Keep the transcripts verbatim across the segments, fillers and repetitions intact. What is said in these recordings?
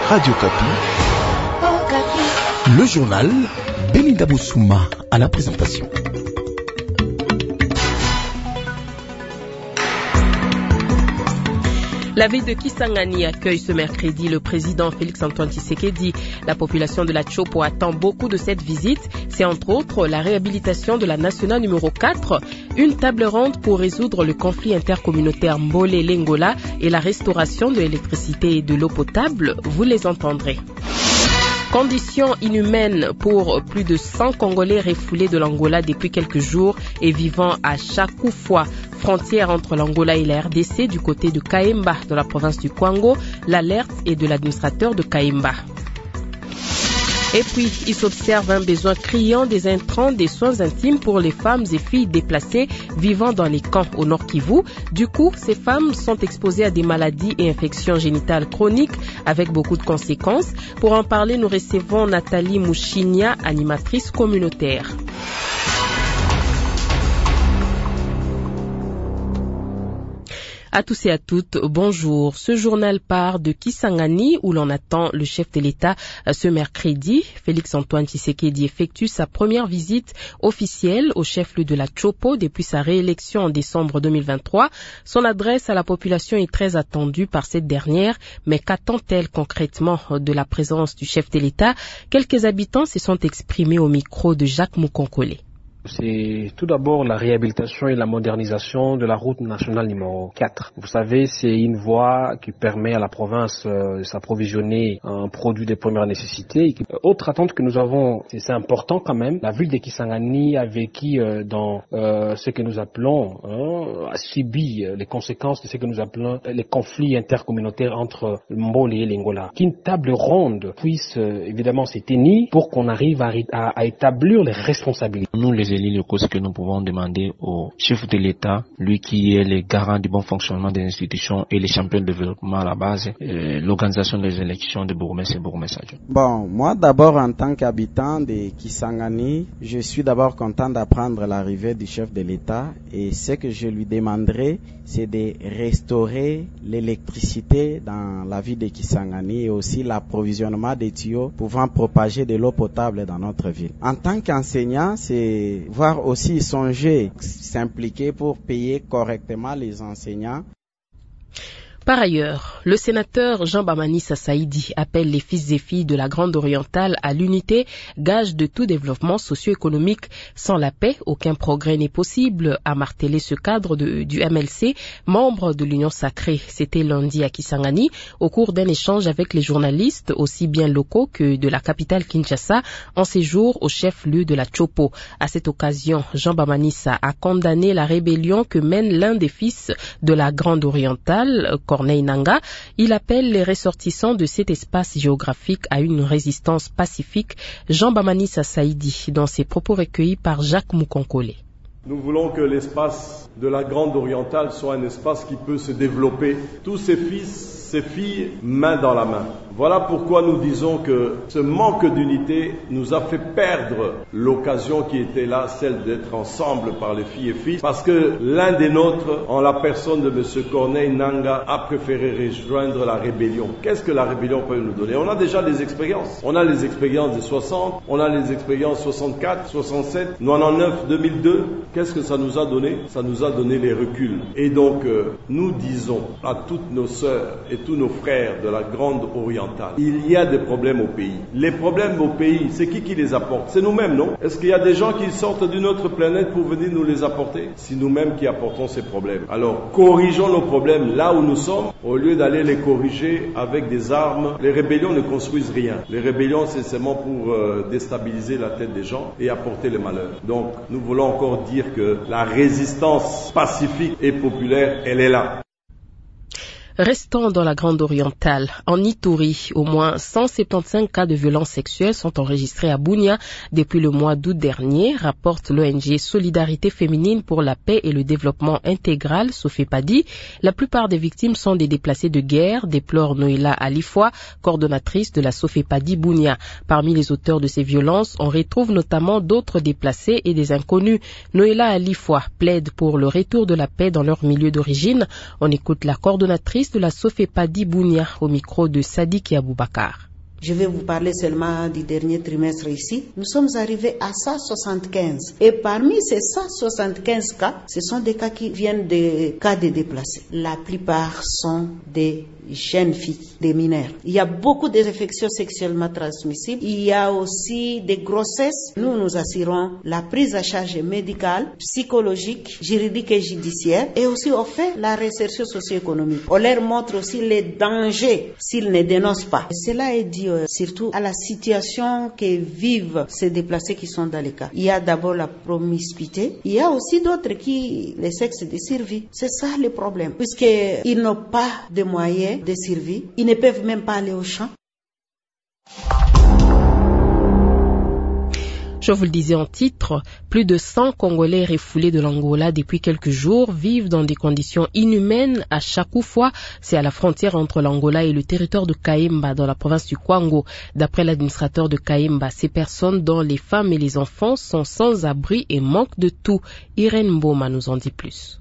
Radio Kapi. Le journal Belinda Boussouma à la présentation. La ville de Kisangani accueille ce mercredi le président Félix-Antoine Tshisekedi. La population de la Tchopo attend beaucoup de cette visite. C'est entre autres la réhabilitation de la nationale numéro quatre, une table ronde pour résoudre le conflit intercommunautaire Mbole-Lengola et la restauration de l'électricité et de l'eau potable. Vous les entendrez. Conditions inhumaines pour plus de cent Congolais refoulés de l'Angola depuis quelques jours et vivant à Chakoufwa, frontière entre l'Angola et la R D C du côté de Kaemba, dans la province du Kwango. L'alerte est de l'administrateur de Kaemba. Et puis, il s'observe un besoin criant des intrants des soins intimes pour les femmes et filles déplacées vivant dans les camps au Nord Kivu. Du coup, ces femmes sont exposées à des maladies et infections génitales chroniques avec beaucoup de conséquences. Pour en parler, nous recevons Nathalie Mouchinia, animatrice communautaire. À tous et à toutes, bonjour. Ce journal part de Kisangani où l'on attend le chef de l'État ce mercredi. Félix-Antoine Tshisekedi effectue sa première visite officielle au chef-lieu de la Tchopo depuis sa réélection en décembre deux mille vingt-trois. Son adresse à la population est très attendue par cette dernière, mais qu'attend-elle concrètement de la présence du chef de l'État? Quelques habitants se sont exprimés au micro de Jacques Moukonkole. C'est tout d'abord la réhabilitation et la modernisation de la route nationale numéro quatre. Vous savez, c'est une voie qui permet à la province euh, de s'approvisionner en produits de première nécessité. Autre attente que nous avons, et c'est important quand même, la ville de Kisangani a vécu euh, dans euh, ce que nous appelons, hein, a subi les conséquences de ce que nous appelons les conflits intercommunautaires entre Mbole et Lengola. Qu'une table ronde puisse euh, évidemment se tenir pour qu'on arrive à, à, à établir les responsabilités. Nous, les élus locaux, ce que nous pouvons demander au chef de l'État, lui qui est le garant du bon fonctionnement des institutions et les champions de développement à la base, euh, l'organisation des élections de bourgmestre et bourgmestre. Bon, moi d'abord en tant qu'habitant de Kisangani, je suis d'abord content d'apprendre l'arrivée du chef de l'État et ce que je lui demanderai, c'est de restaurer l'électricité dans la ville de Kisangani et aussi l'approvisionnement des tuyaux pouvant propager de l'eau potable dans notre ville. En tant qu'enseignant, c'est voir aussi songer, s'impliquer pour payer correctement les enseignants. Par ailleurs, le sénateur Jean Bamanissa Saïdi appelle les fils et filles de la Grande Orientale à l'unité, gage de tout développement socio-économique. Sans la paix, aucun progrès n'est possible, a martelé ce cadre de, du M L C, membre de l'Union Sacrée. C'était lundi à Kisangani, au cours d'un échange avec les journalistes, aussi bien locaux que de la capitale Kinshasa, en séjour au chef-lieu de la Tchopo. À cette occasion, Jean Bamanissa a condamné la rébellion que mène l'un des fils de la Grande Orientale, Corneille Nangaa. Il appelle les ressortissants de cet espace géographique à une résistance pacifique. Jean Bamanissa Saïdi, dans ses propos recueillis par Jacques Moukonkole. Nous voulons que l'espace de la Grande Orientale soit un espace qui peut se développer. Tous ces fils, ces filles, main dans la main. Voilà pourquoi nous disons que ce manque d'unité nous a fait perdre l'occasion qui était là, celle d'être ensemble par les filles et fils, parce que l'un des nôtres, en la personne de M. Corneille Nangaa, a préféré rejoindre la rébellion. Qu'est-ce que la rébellion peut nous donner? On a déjà des expériences. On a les expériences de soixante, on a les expériences soixante-quatre, soixante-sept, quatre-vingt-dix-neuf, deux mille deux. Qu'est-ce que ça nous a donné? Ça nous a donné les reculs. Et donc, euh, nous disons à toutes nos sœurs et tous nos frères de la Grande Orientale, il y a des problèmes au pays. Les problèmes au pays, c'est qui qui les apporte? C'est nous-mêmes, non? Est-ce qu'il y a des gens qui sortent d'une autre planète pour venir nous les apporter? C'est nous-mêmes qui apportons ces problèmes. Alors, corrigeons nos problèmes là où nous sommes, au lieu d'aller les corriger avec des armes. Les rébellions ne construisent rien. Les rébellions, c'est seulement pour euh, déstabiliser la tête des gens et apporter le malheur. Donc, nous voulons encore dire que la résistance pacifique et populaire, elle est là. Restons dans la Grande Orientale. En Ituri, au moins cent soixante-quinze cas de violences sexuelles sont enregistrés à Bunia depuis le mois d'août dernier, rapporte l'O N G Solidarité féminine pour la paix et le développement intégral, Sofepadi. La plupart des victimes sont des déplacés de guerre, déplore Noéla Alifoua, coordonnatrice de la Sofepadi Bunia. Parmi les auteurs de ces violences, on retrouve notamment d'autres déplacés et des inconnus. Noéla Alifoua plaide pour le retour de la paix dans leur milieu d'origine. On écoute la coordonnatrice coordinatrice de la Sofepadi Bounia au micro de Sadiki Aboubakar. Je vais vous parler seulement du dernier trimestre ici. Nous sommes arrivés à cent soixante-quinze. Et parmi ces cent soixante-quinze cas, ce sont des cas qui viennent des cas de déplacés. La plupart sont des jeunes filles, des mineurs. Il y a beaucoup d'infections sexuellement transmissibles. Il y a aussi des grossesses. Nous nous assurons la prise en charge médicale, psychologique, juridique et judiciaire. Et aussi on fait la réinsertion socio-économique. On leur montre aussi les dangers s'ils ne dénoncent pas. Et cela est dû euh, surtout à la situation que vivent ces déplacés qui sont dans les cas. Il y a d'abord la promiscuité. Il y a aussi d'autres qui, les sexes de survie. C'est ça le problème. Puisqu'ils n'ont pas de moyens de survie, ils ne peuvent même pas aller au champ. Je vous le disais en titre, plus de cent Congolais refoulés de l'Angola depuis quelques jours vivent dans des conditions inhumaines à Chakoufwa. C'est à la frontière entre l'Angola et le territoire de Kaemba dans la province du Kwango. D'après l'administrateur de Kaemba, ces personnes dont les femmes et les enfants sont sans abri et manquent de tout. Irène Mboma nous en dit plus.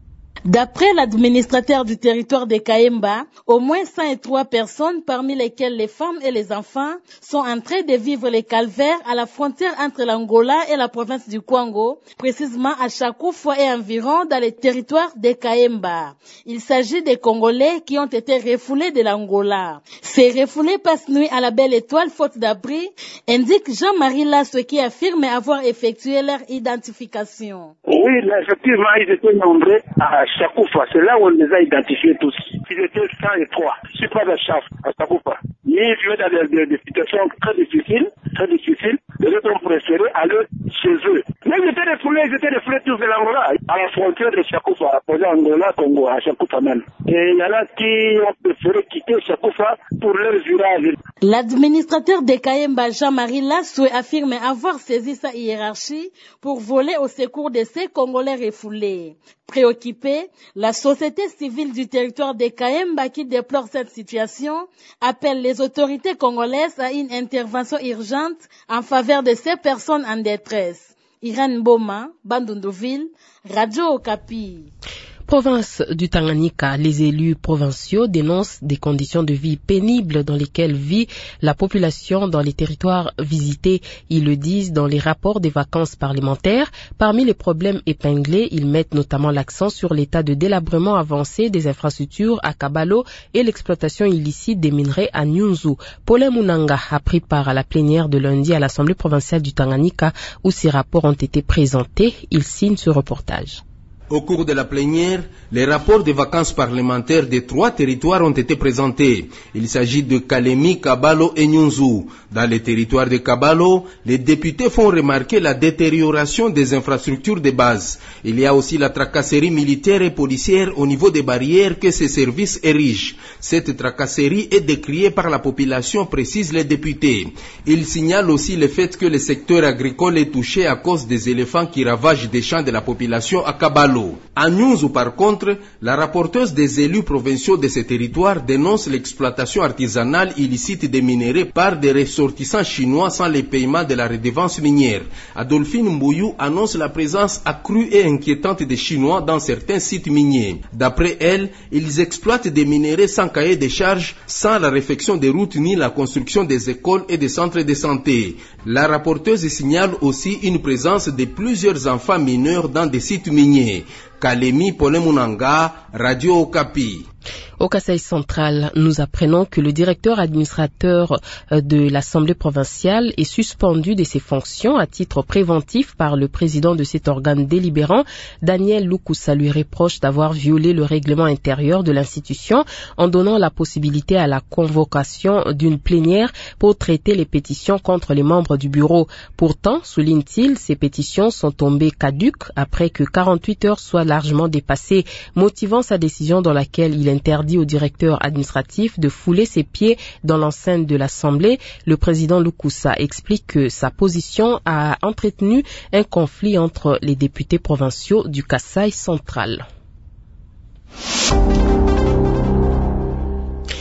D'après l'administrateur du territoire de Kaemba, au moins cent trois personnes, parmi lesquelles les femmes et les enfants, sont en train de vivre les calvaires à la frontière entre l'Angola et la province du Kwango, précisément à Chakoufwa et environ dans le territoire de Kaemba. Il s'agit des Congolais qui ont été refoulés de l'Angola. Ces refoulés passent nuit à la Belle Étoile faute d'abri, indique Jean-Marie Lasso qui affirme avoir effectué leur identification. Oui, effectivement, ils étaient nombreux à Chakoufwa, c'est là où on les a identifiés tous. Ils étaient cent trois. Je suis pas de chef à Chakoufwa. Ils vivaient dans des, des situations très difficiles, très difficiles. Les autres ont préféré aller chez eux. Mais ils étaient refoulés, ils étaient refoulés tous de l'Angola, à la frontière de Chakoufwa, opposé à Angola, Congo, à Chakoufwa même. Et il y en a qui ont préféré quitter Chakoufwa pour leur village. L'administrateur de Kaemba, Jean-Marie Lassoué, affirme avoir saisi sa hiérarchie pour voler au secours de ces Congolais refoulés. Préoccupée, la société civile du territoire de Kaemba qui déplore cette situation appelle les autorités congolaises à une intervention urgente en faveur de ces personnes en détresse. Irène Boma, Bandundouville, Radio Okapi. Province du Tanganyika, les élus provinciaux dénoncent des conditions de vie pénibles dans lesquelles vit la population dans les territoires visités. Ils le disent dans les rapports des vacances parlementaires. Parmi les problèmes épinglés, ils mettent notamment l'accent sur l'état de délabrement avancé des infrastructures à Kabalo et l'exploitation illicite des minerais à Nyunzu. Paulin Munanga a pris part à la plénière de lundi à l'Assemblée provinciale du Tanganyika où ces rapports ont été présentés. Il signe ce reportage. Au cours de la plénière, les rapports des vacances parlementaires des trois territoires ont été présentés. Il s'agit de Kalemi, Kabalo et Nyunzu. Dans les territoires de Kabalo, les députés font remarquer la détérioration des infrastructures de base. Il y a aussi la tracasserie militaire et policière au niveau des barrières que ces services érigent. Cette tracasserie est décriée par la population, précisent les députés. Ils signalent aussi le fait que le secteur agricole est touché à cause des éléphants qui ravagent des champs de la population à Kabalo. À Nyunzu, par contre, la rapporteuse des élus provinciaux de ce territoire dénonce l'exploitation artisanale illicite des minéraux par des ressortissants chinois sans les paiements de la redevance minière. Adolphine Mbouyou annonce la présence accrue et inquiétante des Chinois dans certains sites miniers. D'après elle, ils exploitent des minéraux sans cahier de charges, sans la réfection des routes ni la construction des écoles et des centres de santé. La rapporteuse signale aussi une présence de plusieurs enfants mineurs dans des sites miniers. Kalemi, Paulin Munanga, Radio Okapi. Au Kasaï central, nous apprenons que le directeur administrateur de l'Assemblée provinciale est suspendu de ses fonctions à titre préventif par le président de cet organe délibérant. Daniel Lukusa lui reproche d'avoir violé le règlement intérieur de l'institution en donnant la possibilité à la convocation d'une plénière pour traiter les pétitions contre les membres du bureau. Pourtant, souligne-t-il, ces pétitions sont tombées caduques après que quarante-huit heures soient largement dépassées, motivant sa décision dans laquelle il interdit au directeur administratif de fouler ses pieds dans l'enceinte de l'Assemblée. Le président Lukusa explique que sa position a entretenu un conflit entre les députés provinciaux du Kasaï central.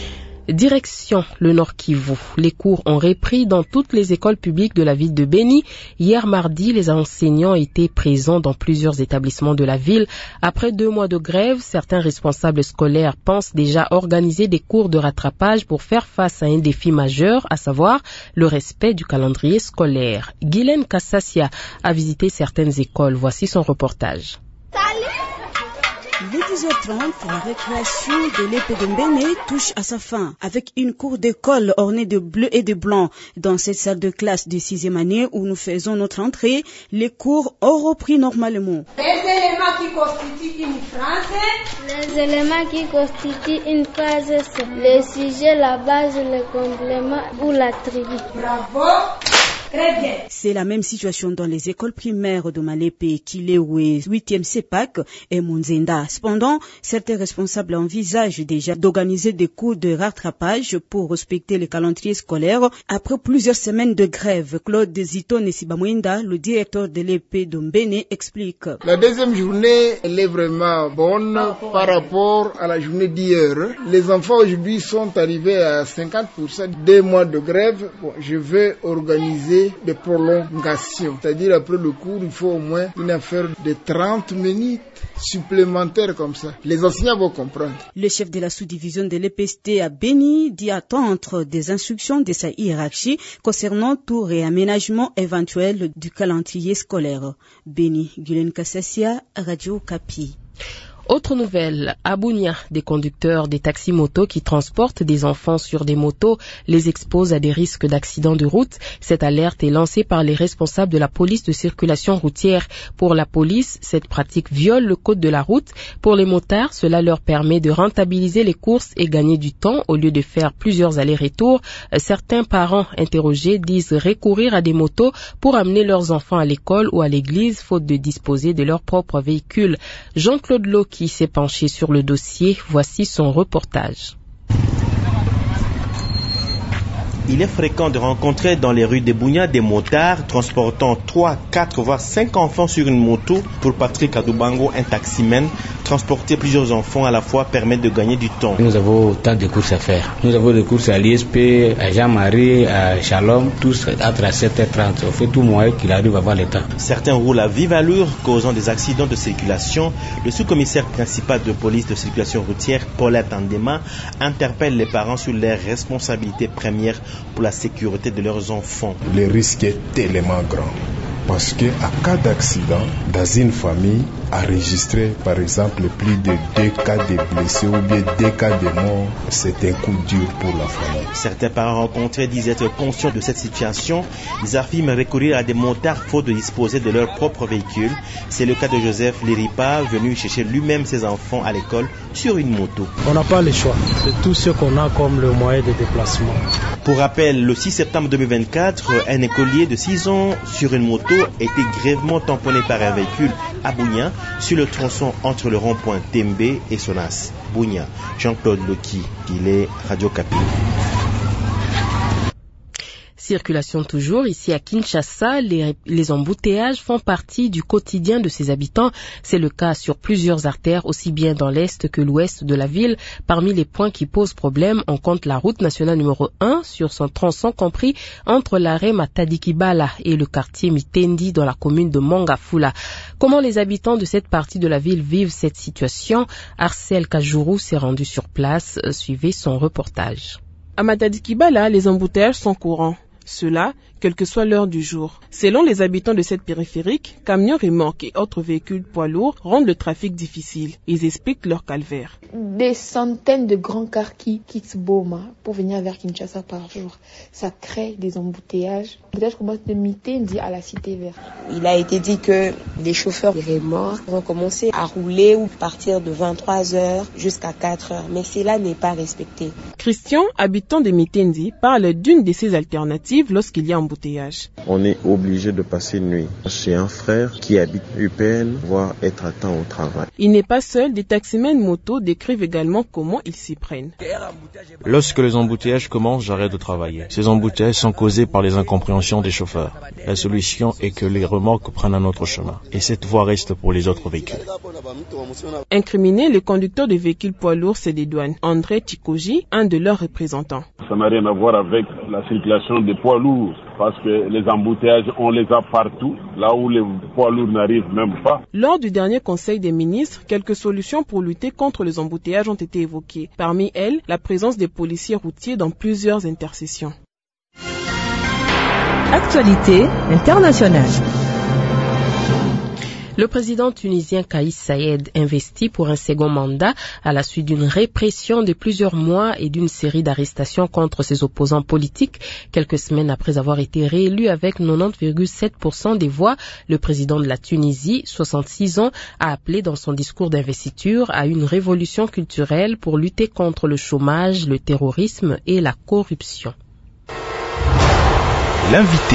Direction le Nord Kivu. Les cours ont repris dans toutes les écoles publiques de la ville de Beni. Hier mardi, les enseignants étaient présents dans plusieurs établissements de la ville. Après deux mois de grève, certains responsables scolaires pensent déjà organiser des cours de rattrapage pour faire face à un défi majeur, à savoir le respect du calendrier scolaire. Guylaine Kassassia a visité certaines écoles. Voici son reportage. Il est dix heures trente, la récréation de l'épée de Mbene touche à sa fin, avec une cour d'école ornée de bleu et de blanc. Dans cette salle de classe de sixième année où nous faisons notre entrée, les cours ont repris normalement. Les éléments qui constituent une phrase. Les éléments qui constituent une phrase, c'est le sujet, la base, le complément ou l'attribut. Bravo! Très bien. C'est la même situation dans les écoles primaires de Malepe, Kilewe, huitième C E P A C et Munzenda. Cependant, certains responsables envisagent déjà d'organiser des cours de rattrapage pour respecter le calendrier scolaire après plusieurs semaines de grève. Claude Zito Nesibamwenda, le directeur de l'E P de Mbene, explique. La deuxième journée, elle est vraiment bonne par rapport à la journée d'hier. Les enfants aujourd'hui sont arrivés à cinquante pour cent. Deux mois de grève, bon, je vais organiser de prolongation, c'est-à-dire après le cours, il faut au moins une affaire de trente minutes supplémentaires comme ça. Les enseignants vont comprendre. Le chef de la sous-division de l'E P S T à Beni dit attendre des instructions de sa hiérarchie concernant tout réaménagement éventuel du calendrier scolaire. Beni, Guylaine Kassassia, Radio Kapi. Autre nouvelle, à Bunia, des conducteurs des taxis-motos qui transportent des enfants sur des motos les exposent à des risques d'accidents de route. Cette alerte est lancée par les responsables de la police de circulation routière. Pour la police, cette pratique viole le code de la route. Pour les motards, cela leur permet de rentabiliser les courses et gagner du temps au lieu de faire plusieurs allers-retours. Certains parents interrogés disent recourir à des motos pour amener leurs enfants à l'école ou à l'église, faute de disposer de leur propre véhicule. Jean-Claude Loki qui s'est penché sur le dossier. Voici son reportage. Il est fréquent de rencontrer dans les rues de Bunia des motards transportant trois, quatre voire cinq enfants sur une moto. Pour Patrick Adoubango, un taximène, transporter plusieurs enfants à la fois permet de gagner du temps. Nous avons tant de courses à faire. Nous avons des courses à l'I S P, à Jean-Marie, à Shalom, tous entre sept heures trente. On fait tout moyen qu'il arrive à avoir le temps. Certains roulent à vive allure, causant des accidents de circulation. Le sous-commissaire principal de police de circulation routière, Paulette Andema, interpelle les parents sur leurs responsabilités premières pour la sécurité de leurs enfants. Le risque est tellement grand parce que à cas d'accident dans une famille, enregistrer par exemple plus de deux cas de blessés ou bien deux cas de morts, c'est un coup dur pour la famille. Certains parents rencontrés disent être conscients de cette situation. Ils affirment recourir à des motards faute de disposer de leur propre véhicule. C'est le cas de Joseph Liripa, venu chercher lui-même ses enfants à l'école sur une moto. On n'a pas le choix, c'est tout ce qu'on a comme le moyen de déplacement. Pour rappel, le six septembre deux mille vingt-quatre, un écolier de six ans sur une moto était grièvement tamponné par un véhicule à Bunia sur le tronçon entre le rond-point Tembe et Sonas. Bunia, Jean-Claude Loki, il est Radio Kapi. Circulation toujours, ici à Kinshasa, les, les embouteillages font partie du quotidien de ses habitants. C'est le cas sur plusieurs artères, aussi bien dans l'est que l'ouest de la ville. Parmi les points qui posent problème, on compte la route nationale numéro un sur son tronçon compris entre l'arrêt Matadi-Kibala et le quartier Mitendi dans la commune de Mongafula. Comment les habitants de cette partie de la ville vivent cette situation? Arcel Kajourou s'est rendu sur place. Suivez son reportage. À Matadi-Kibala, les embouteillages sont courants. Cela, quelle que soit l'heure du jour. Selon les habitants de cette périphérique, camions, remorques et autres véhicules poids lourds rendent le trafic difficile. Ils expliquent leur calvaire. Des centaines de grands cars qui quittent Boma pour venir vers Kinshasa par jour. Ça crée des embouteillages. L'embouteillage commence de Mitendi à la Cité Verte. Il a été dit que les chauffeurs des remorques vont commencer à rouler ou partir de vingt-trois heures jusqu'à quatre heures. Mais cela n'est pas respecté. Christian, habitant de Mitendi, parle d'une de ces alternatives suivre lorsqu'il y a embouteillage. On est obligé de passer une nuit chez un frère qui habite U P N, voire être à temps au travail. Il n'est pas seul, des taximens moto décrivent également comment ils s'y prennent. Lorsque les embouteillages commencent, j'arrête de travailler. Ces embouteillages sont causés par les incompréhensions des chauffeurs. La solution est que les remorques prennent un autre chemin et cette voie reste pour les autres véhicules. Incriminé, le conducteur de véhicules poids lourds, c'est des douanes. André Tikoji, un de leurs représentants. Ça n'a rien à voir avec la circulation des poids lourds parce que les embouteillages, on les a partout, là où les poids lourds n'arrivent même pas. Lors du dernier Conseil des ministres, quelques solutions pour lutter contre les embouteillages ont été évoquées. Parmi elles, la présence des policiers routiers dans plusieurs intersections. Actualité internationale. Le président tunisien Kais Saied investi pour un second mandat à la suite d'une répression de plusieurs mois et d'une série d'arrestations contre ses opposants politiques. Quelques semaines après avoir été réélu avec quatre-vingt-dix virgule sept pour cent des voix, le président de la Tunisie, soixante-six ans, a appelé dans son discours d'investiture à une révolution culturelle pour lutter contre le chômage, le terrorisme et la corruption. L'invité.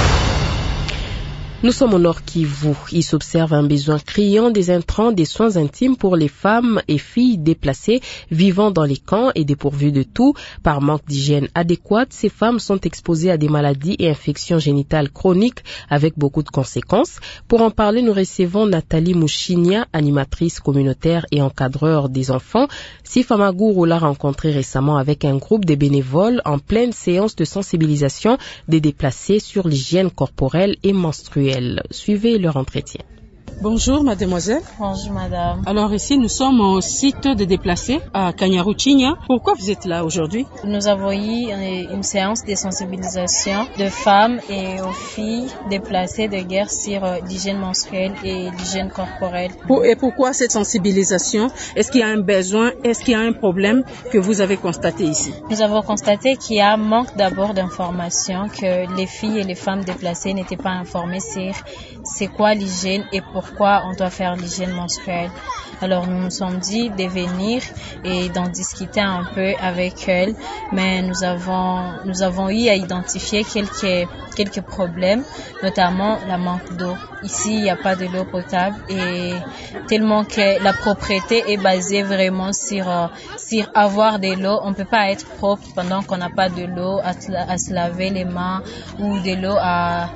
Nous sommes au Nord Kivu. Il s'observe un besoin criant des intrants, des soins intimes pour les femmes et filles déplacées vivant dans les camps et dépourvues de tout. Par manque d'hygiène adéquate, ces femmes sont exposées à des maladies et infections génitales chroniques avec beaucoup de conséquences. Pour en parler, nous recevons Nathalie Mouchinia, animatrice communautaire et encadreur des enfants. Sifama Gourou l'a rencontrée récemment avec un groupe de bénévoles en pleine séance de sensibilisation des déplacés sur l'hygiène corporelle et menstruelle. Suivez leur entretien. Bonjour mademoiselle. Bonjour madame. Alors ici nous sommes au site de déplacés à Kanyaruchinya. Pourquoi vous êtes là aujourd'hui? Nous avons eu une séance de sensibilisation de femmes et aux filles déplacées de guerre sur l'hygiène menstruelle et l'hygiène corporelle. Pour, et pourquoi cette sensibilisation? Est-ce qu'il y a un besoin? Est-ce qu'il y a un problème que vous avez constaté ici? Nous avons constaté qu'il y a un manque d'abord d'informations, que les filles et les femmes déplacées n'étaient pas informées sur c'est quoi l'hygiène et pourquoi on doit faire l'hygiène menstruelle. Alors nous nous sommes dit de venir et d'en discuter un peu avec elles, mais nous avons nous avons eu à identifier quelques quelques problèmes, notamment la manque d'eau. Ici, il n'y a pas de l'eau potable et tellement que la propreté est basée vraiment sur euh, sur avoir de l'eau. On peut pas être propre pendant qu'on n'a pas de l'eau à, à se laver les mains ou de l'eau à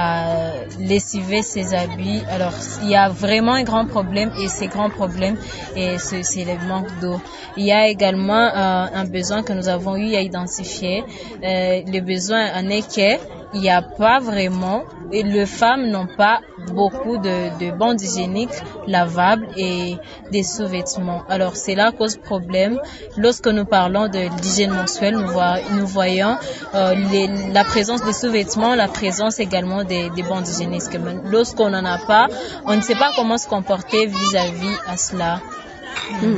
à lessiver ses habits. Alors il y a vraiment un grand problème et ces grands problèmes et c'est, c'est le manque d'eau. Il y a également euh, un besoin que nous avons eu à identifier. Euh, le besoin en est que il n'y a pas vraiment, et les femmes n'ont pas beaucoup de, de bandes hygiéniques lavables et des sous-vêtements. Alors c'est là cause problème. Lorsque nous parlons de l'hygiène menstruelle, nous, voit, nous voyons euh, les, la présence des sous-vêtements, la présence également des, des bandes hygiéniques. Lorsqu'on n'en a pas, on ne sait pas comment se comporter vis-à-vis à cela. Mmh.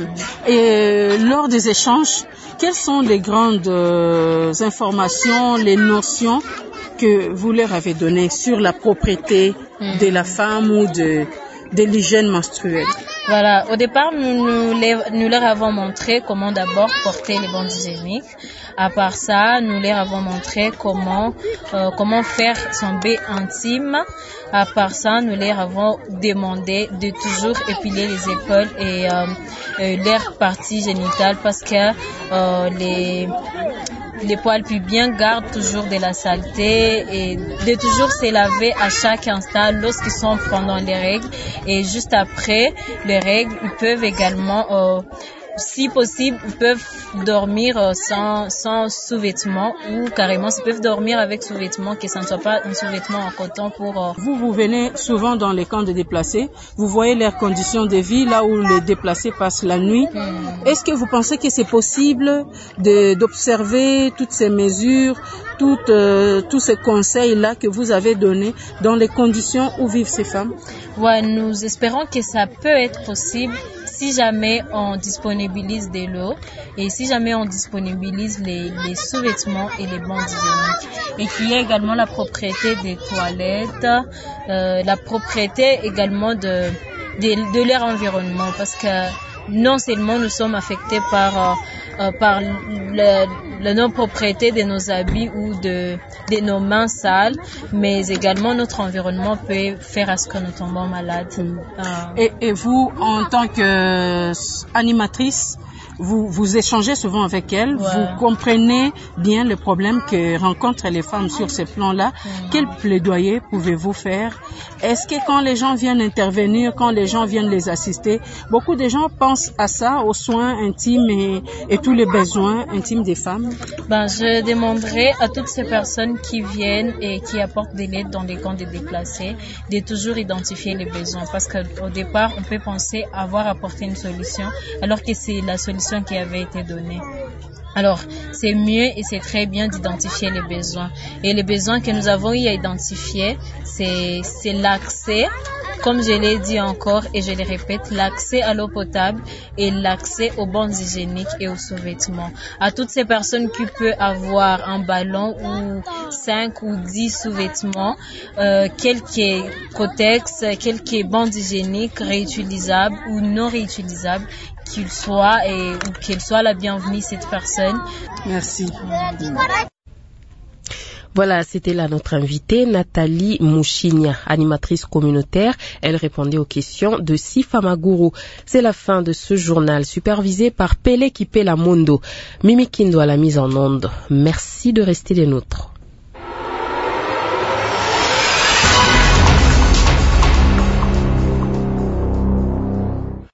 Et lors des échanges, quelles sont les grandes euh, informations, les notions que vous leur avez données sur la propreté mmh. de la femme ou de, de l'hygiène menstruelle? Voilà, au départ, nous, nous, les, nous leur avons montré comment d'abord porter les bandes hygiéniques. À part ça, nous leur avons montré comment euh, comment faire son bain intime. À part ça, nous leur avons demandé de toujours épiler les épaules et euh, euh, leurs parties génitales parce que euh, les les poils pubiens gardent toujours de la saleté et de toujours se laver à chaque instant lorsqu'ils sont pendant les règles et juste après les règles, ils peuvent également euh, si possible, ils peuvent dormir sans, sans sous-vêtements ou carrément, ils peuvent dormir avec sous-vêtements, que ça ne soit pas un sous-vêtement en coton pour... Euh... Vous, vous venez souvent dans les camps de déplacés, vous voyez leurs conditions de vie, là où les déplacés passent la nuit. Hmm. Est-ce que vous pensez que c'est possible de, d'observer toutes ces mesures, toutes, euh, tous ces conseils-là que vous avez donnés dans les conditions où vivent ces femmes? Ouais, nous espérons que ça peut être possible si jamais on disponibilise de l'eau et si jamais on disponibilise les, les sous-vêtements et les bandes hygiéniques. Et qu'il y a également la propriété des toilettes, euh, la propriété également de, de, de leur environnement parce que non seulement nous sommes affectés par, euh, par le, la non-propreté de nos habits ou de, de nos mains sales, mais également notre environnement peut faire à ce que nous tombons malades. Mm. Euh. Et, et vous, en tant qu'animatrice, Vous, vous échangez souvent avec elles, ouais. Vous comprenez bien le problème que rencontrent les femmes sur ces plans-là. Mmh. Quel plaidoyer pouvez-vous faire? Est-ce que quand les gens viennent intervenir, quand les gens viennent les assister, beaucoup de gens pensent à ça, aux soins intimes et, et tous les besoins intimes des femmes? Ben, je demanderai à toutes ces personnes qui viennent et qui apportent de l'aide dans les camps de déplacés de toujours identifier les besoins, parce qu'au départ, on peut penser avoir apporté une solution, alors que c'est la solution qui avait été donnée. Alors, c'est mieux et c'est très bien d'identifier les besoins. Et les besoins que nous avons eu à identifier, c'est, c'est l'accès, comme je l'ai dit encore et je le répète, l'accès à l'eau potable et l'accès aux bandes hygiéniques et aux sous-vêtements. À toutes ces personnes qui peuvent avoir un ballon ou cinq ou dix sous-vêtements, euh, quelques cotex, quelques bandes hygiéniques réutilisables ou non réutilisables, qu'il soit et ou qu'elle soit la bienvenue, cette personne. Merci. Voilà, c'était là notre invitée, Nathalie Mouchinia, animatrice communautaire. Elle répondait aux questions de Sifa Maguru. C'est la fin de ce journal, supervisé par Pele Kipela Mondo. Mimi Kindo à la mise en onde. Merci de rester des nôtres.